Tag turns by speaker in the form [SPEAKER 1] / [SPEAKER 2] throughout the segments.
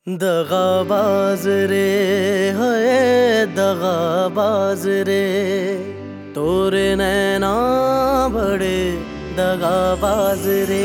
[SPEAKER 1] दगाबाज रे है दगाबाज रे, तोरे नैना बड़े दगाबाज रे।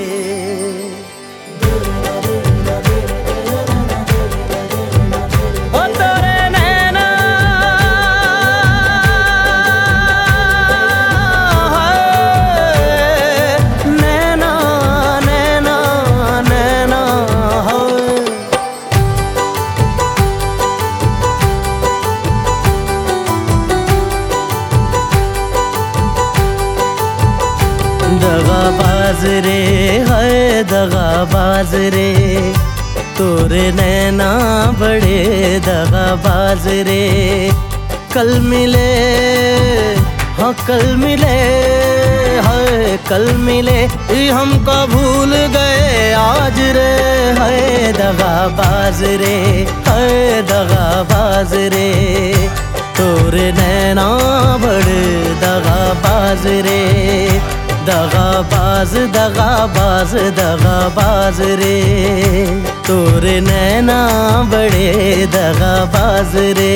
[SPEAKER 1] दगाबाज रे है दगाबाज रे, तोरे नैना बड़े दगाबाज रे। कल मिले हाँ कल मिले है कल मिले, हमको भूल गए आज रे। है दगाबाज रे है दगाबाज रे, तोरे नैना बड़े दगाबाज रे। दगाबाज दगाबाज दगाबाज रे, तोरे नैना बड़े दगाबाज रे।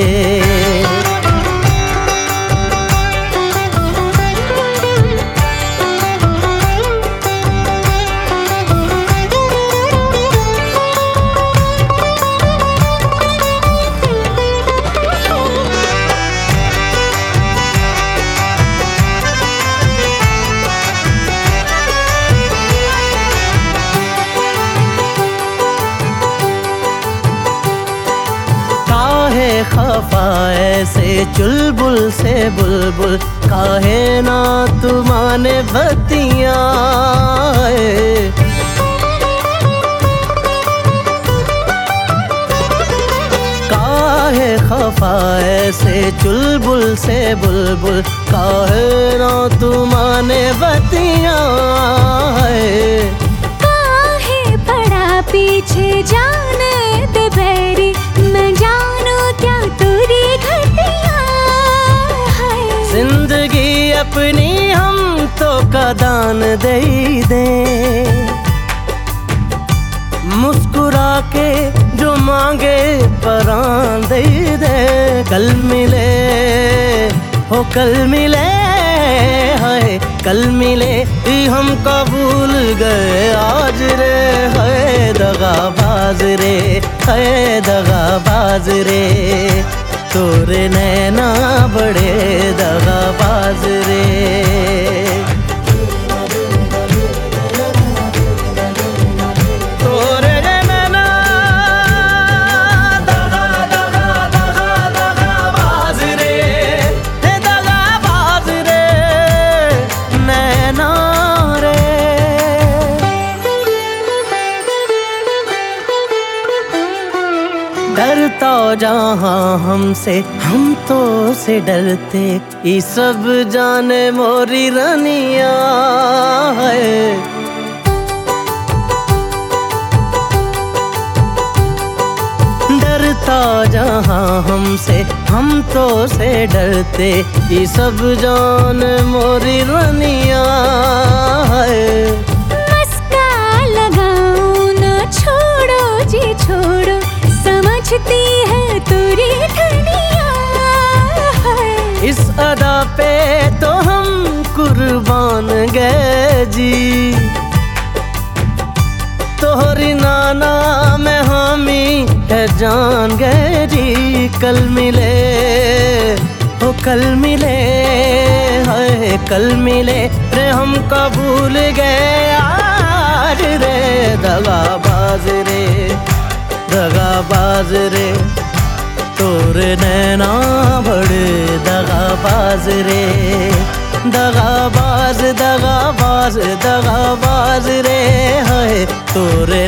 [SPEAKER 1] खफा ऐसे चुलबुल से बुलबुल, काहे ना तुमाने बतिया। काहे खफा ऐसे चुलबुल से बुलबुल, काहे ना तुमाने बतिया।
[SPEAKER 2] काहे पड़ा पीछे जाने दे बैरी, मैं जानू क्या तेरी घटिया है।
[SPEAKER 1] जिंदगी अपनी हम तो का दान दे दे, मुस्कुरा के जो मांगे परान दे दे। कल मिले हो कल मिले है कल मिले, हम भूल गए आज रे। है दगाबाज रे है दगाबाज रे, तोरे नैना बड़े दगाबाज रे। डरता जहाँ हमसे हम तो से डरते, ये सब जाने मोरी रनिया है। डरता जहाँ हमसे हम तो से डरते, ये सब जान मोरी रनिया है।
[SPEAKER 2] मस्का लगाओ न छोड़ो जी छोड़ो, समझती है तेरी धनिया है।
[SPEAKER 1] इस अदा पे तो हम कुर्बान गए जी, तोहरी नाना में हामी है जान गए जी। कल मिले हो कल मिले है कल मिले रे, हमको भूल गए आज रे। दगाबाज रे दगाबाज रे, तोरे नैना बड़े दगाबाज रे। दगाबाज दगाबाज दगाबाज रे है, तोरे